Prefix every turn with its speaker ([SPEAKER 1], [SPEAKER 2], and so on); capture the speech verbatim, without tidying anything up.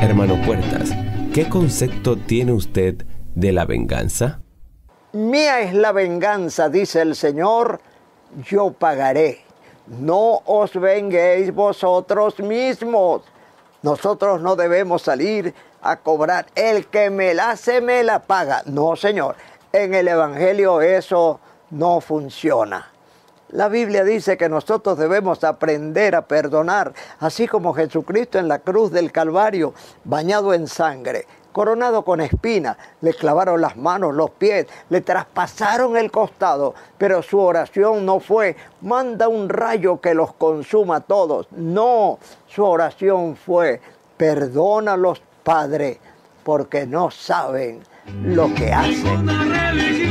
[SPEAKER 1] Hermano Puertas, ¿qué concepto tiene usted de la venganza?
[SPEAKER 2] Mía es la venganza, dice el Señor, yo pagaré. No os venguéis vosotros mismos. Nosotros no debemos salir a cobrar. El que me la hace, me la paga. No, Señor. En el Evangelio eso no funciona. La Biblia dice que nosotros debemos aprender a perdonar, así como Jesucristo en la cruz del Calvario, bañado en sangre, coronado con espinas, le clavaron las manos, los pies, le traspasaron el costado, pero su oración no fue, manda un rayo que los consuma a todos. No, su oración fue, perdónalos, Padre, porque no saben lo que hacen.